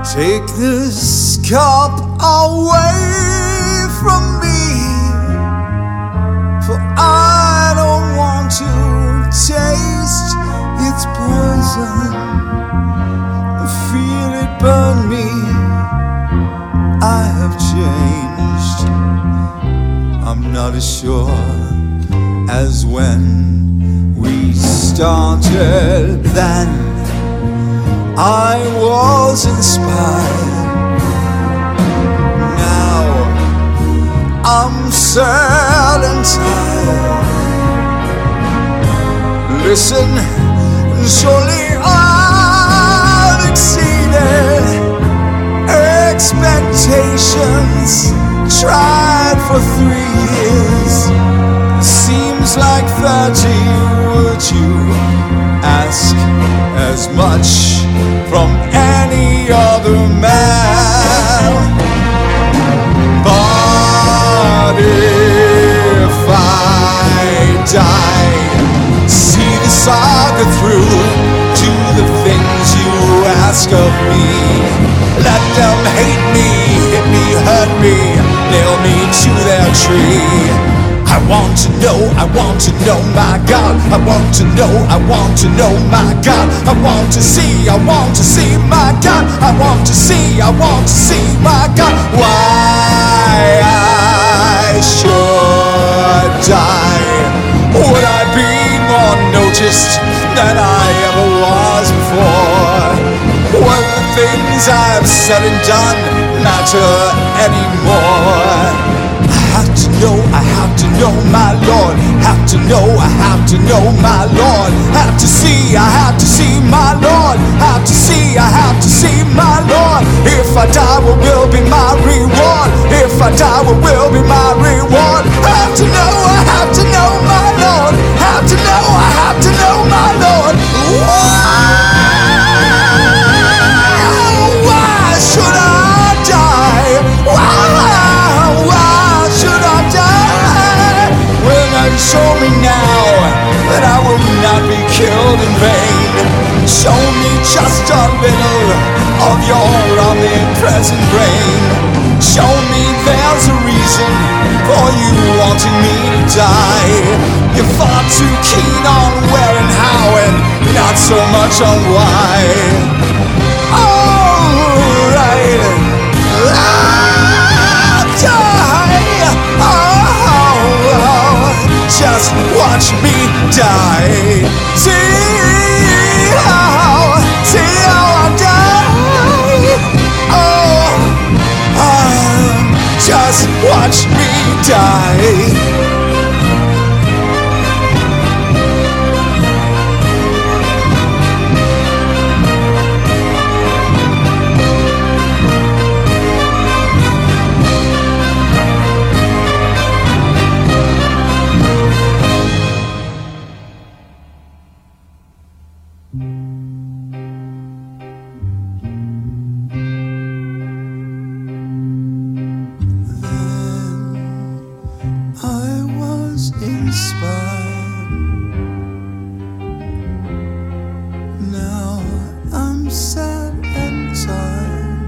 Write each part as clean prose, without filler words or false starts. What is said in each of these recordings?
Take this cup away from me, for I don't want to taste its poison. Feel it burn me. I have changed. I'm not as sure as when we started then. I was inspired. Now I'm sad and tired. Listen, surely I've exceeded expectations. Tried for 3 years. Seems like 30. Would you ask as much from any other man? But if I die, see the saga through. Do the things you ask of me. Let them hate me, hit me, hurt me, nail me to their tree. I want to know my God. I want to know my God. I want to see my God. I want to see my God. Why I should die? Would I be more noticed than I ever was before? Will the things I've said and done matter anymore? I have to know my Lord. Have to know my Lord. Have to see my Lord. Have to see my Lord. If I die, what will be my reward? If I die, what will be my reward? Have to know my Lord. Have to know my Lord. Why should I die? Why should I die? Well, now show me now that I will not be killed in vain. Show me just a little of your omnipresent brain. Show me there's a reason for you wanting me to die. You're far too keen on where and how, and not so much on why. Alright, I'll die. Just watch me die. See how I die. Just watch me die. Inspired. Now I'm sad and tired.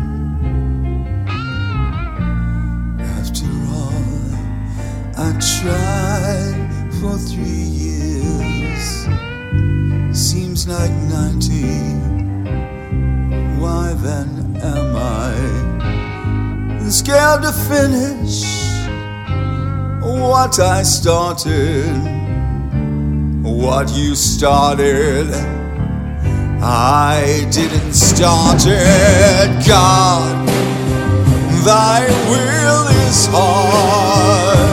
After all, I tried for 3 years. Seems like 90. Why then am I scared to finish what I started? What you started, I didn't start it. God, thy will is hard.